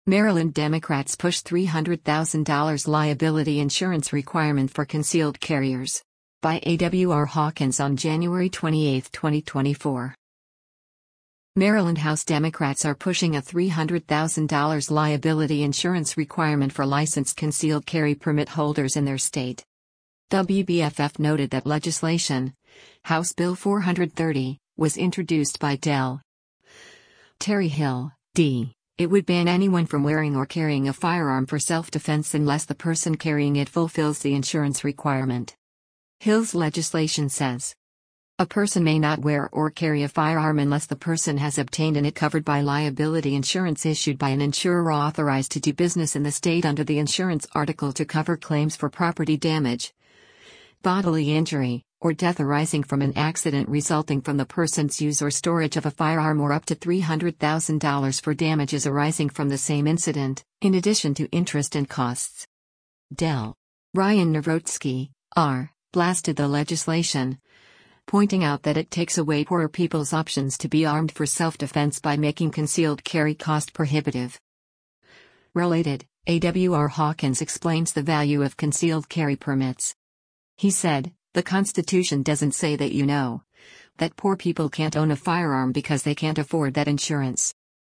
Maryland Democrats push $300,000 liability insurance requirement for concealed carriers. By A.W.R. Hawkins on January 28, 2024. Maryland House Democrats are pushing a $300,000 liability insurance requirement for licensed concealed carry permit holders in their state. WBFF noted that legislation, House Bill 430, was introduced by Del. Terry Hill, D. It would ban anyone from wearing or carrying a firearm for self-defense unless the person carrying it fulfills the insurance requirement. Hill's legislation says, a person may not wear or carry a firearm unless the person has obtained it covered by liability insurance issued by an insurer authorized to do business in the state under the insurance article to cover claims for property damage, bodily injury, or death arising from an accident resulting from the person's use or storage of a firearm, or up to $300,000 for damages arising from the same incident, in addition to interest and costs. Del. Ryan Novrotsky, R., blasted the legislation, pointing out that it takes away poor people's options to be armed for self-defense by making concealed carry cost prohibitive. Related, A.W.R. Hawkins explains the value of concealed carry permits. He said, the Constitution doesn't say that that poor people can't own a firearm because they can't afford that insurance.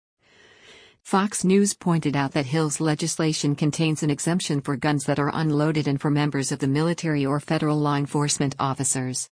Fox News pointed out that Hill's legislation contains an exemption for guns that are unloaded and for members of the military or federal law enforcement officers.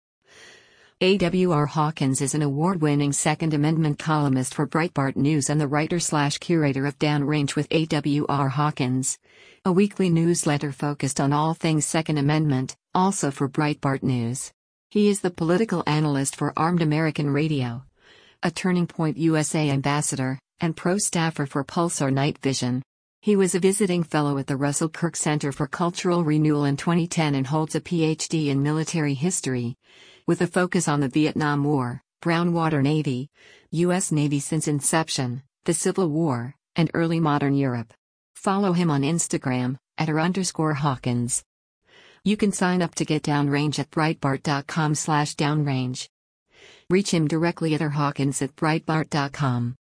A.W.R. Hawkins is an award-winning Second Amendment columnist for Breitbart News and the writer/curator of Downrange with A.W.R. Hawkins, a weekly newsletter focused on all things Second Amendment, also for Breitbart News. He is the political analyst for Armed American Radio, a Turning Point USA ambassador, and pro-staffer for Pulsar Night Vision. He was a visiting fellow at the Russell Kirk Center for Cultural Renewal in 2010 and holds a Ph.D. in military history, with a focus on the Vietnam War, Brown Water Navy, U.S. Navy since inception, the Civil War, and early modern Europe. Follow him on Instagram, @r_Hawkins. You can sign up to get Downrange at Breitbart.com/downrange. Reach him directly at rhawkins@breitbart.com.